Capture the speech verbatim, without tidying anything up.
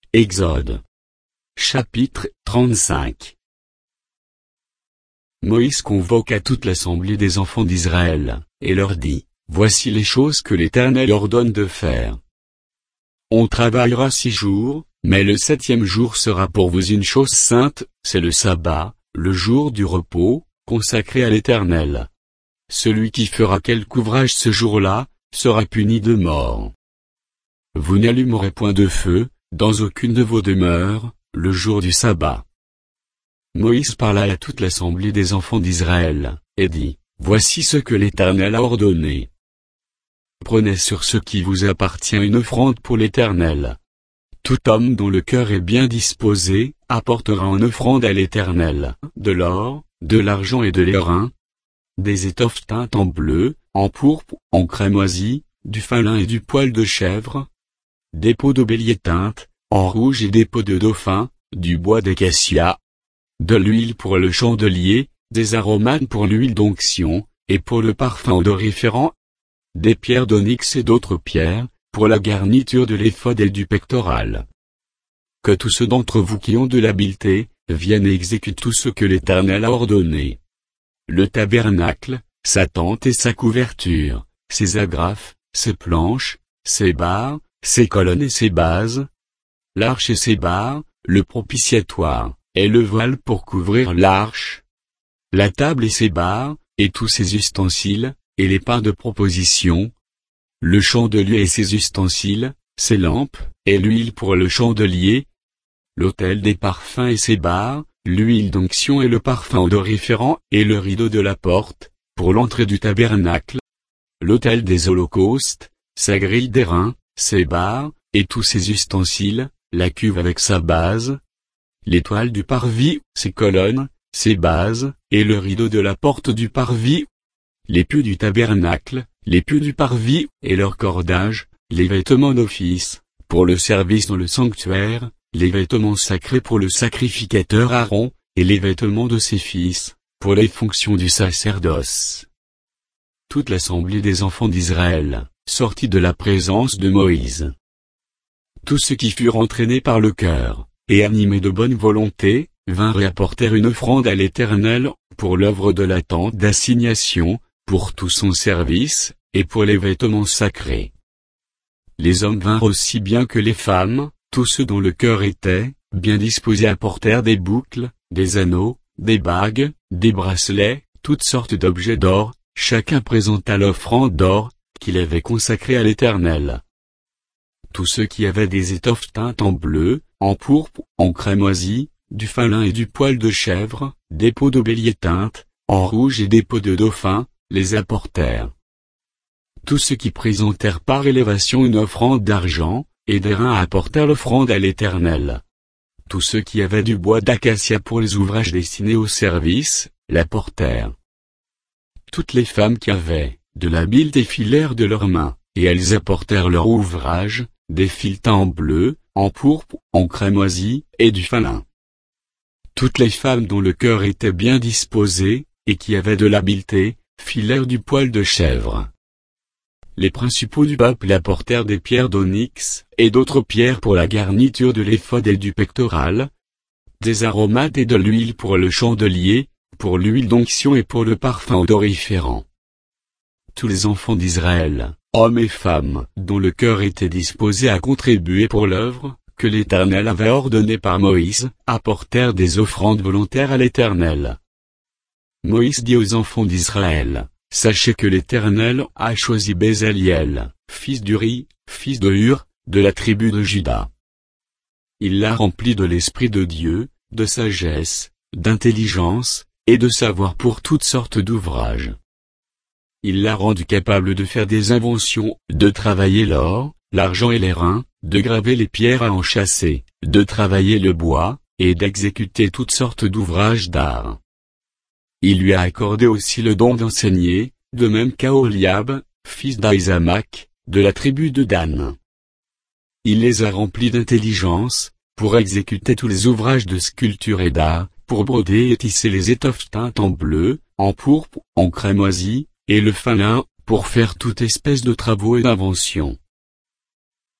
Exode. Chapitre trente-cinq. Moïse convoqua toute l'assemblée des enfants d'Israël, et leur dit, Voici les choses que l'Éternel ordonne de faire. On travaillera six jours, mais le septième jour sera pour vous une chose sainte, c'est le sabbat, le jour du repos, consacré à l'Éternel. Celui qui fera quelque ouvrage ce jour-là, sera puni de mort. Vous n'allumerez point de feu, dans aucune de vos demeures, le jour du sabbat. Moïse parla à toute l'assemblée des enfants d'Israël, et dit, Voici ce que l'Éternel a ordonné. Prenez sur ce qui vous appartient une offrande pour l'Éternel. Tout homme dont le cœur est bien disposé, apportera en offrande à l'Éternel, de l'or, de l'argent et de l'airain, des étoffes teintes en bleu, en pourpre, en cramoisi, du fin lin et du poil de chèvre, des peaux de bélier teintes, en rouge et des peaux de dauphin, du bois d'acacia, de l'huile pour le chandelier, des aromates pour l'huile d'onction, et pour le parfum odoriférant, des pierres d'onyx et d'autres pierres, pour la garniture de l'éphod et du pectoral. Que tous ceux d'entre vous qui ont de l'habileté, viennent et exécutent tout ce que l'Éternel a ordonné. Le tabernacle, sa tente et sa couverture, ses agrafes, ses planches, ses barres, ses colonnes et ses bases, l'arche et ses barres, le propitiatoire, et le voile pour couvrir l'arche, la table et ses barres, et tous ses ustensiles, et les pains de proposition, le chandelier et ses ustensiles, ses lampes, et l'huile pour le chandelier, l'autel des parfums et ses barres, l'huile d'onction et le parfum odoriférant, et le rideau de la porte, pour l'entrée du tabernacle, l'autel des holocaustes, sa grille d'airain, ses barres, et tous ses ustensiles, la cuve avec sa base, l'étoile du parvis, ses colonnes, ses bases, et le rideau de la porte du parvis, les pieux du tabernacle, les pieux du parvis, et leurs cordages, les vêtements d'office, pour le service dans le sanctuaire, les vêtements sacrés pour le sacrificateur Aaron, et les vêtements de ses fils, pour les fonctions du sacerdoce. Toute l'assemblée des enfants d'Israël, sortit de la présence de Moïse. Tous ceux qui furent entraînés par le cœur, et animés de bonne volonté, vinrent et apportèrent une offrande à l'Éternel, pour l'œuvre de la tente d'assignation, pour tout son service, et pour les vêtements sacrés. Les hommes vinrent aussi bien que les femmes, tous ceux dont le cœur était, bien disposés apportèrent des boucles, des anneaux, des bagues, des bracelets, toutes sortes d'objets d'or, chacun présenta l'offrande d'or, qu'il avait consacrée à l'Éternel. Tous ceux qui avaient des étoffes teintes en bleu, en pourpre, en cramoisi, du fin lin et du poil de chèvre, des peaux de bélier teintes, en rouge et des peaux de dauphin, les apportèrent. Tous ceux qui présentèrent par élévation une offrande d'argent, et d'airain apportèrent l'offrande à l'Éternel. Tous ceux qui avaient du bois d'acacia pour les ouvrages destinés au service, l'apportèrent. Toutes les femmes qui avaient de l'habileté filèrent de leurs mains, et elles apportèrent leur ouvrage, des fils teints en bleu, en pourpre, en cramoisi, et du fin lin. Toutes les femmes dont le cœur était bien disposé, et qui avaient de l'habileté, filèrent du poil de chèvre. Les principaux du peuple apportèrent des pierres d'onyx, et d'autres pierres pour la garniture de l'éphod et du pectoral, des aromates et de l'huile pour le chandelier, pour l'huile d'onction et pour le parfum odoriférant. Tous les enfants d'Israël, hommes et femmes, dont le cœur était disposé à contribuer pour l'œuvre, que l'Éternel avait ordonnée par Moïse, apportèrent des offrandes volontaires à l'Éternel. Moïse dit aux enfants d'Israël, Sachez que l'Éternel a choisi Bezaliel, fils d'Uri, fils de Hur, de la tribu de Juda. Il l'a rempli de l'Esprit de Dieu, de sagesse, d'intelligence, et de savoir pour toutes sortes d'ouvrages. Il l'a rendu capable de faire des inventions, de travailler l'or, l'argent et l'airain, de graver les pierres à enchâsser, de travailler le bois, et d'exécuter toutes sortes d'ouvrages d'art. Il lui a accordé aussi le don d'enseigner, de même qu'à Oholiab, fils d'Ahisamach, de la tribu de Dan. Il les a remplis d'intelligence, pour exécuter tous les ouvrages de sculpture et d'art, pour broder et tisser les étoffes teintes en bleu, en pourpre, en cramoisi, et le fin lin, pour faire toute espèce de travaux et d'inventions.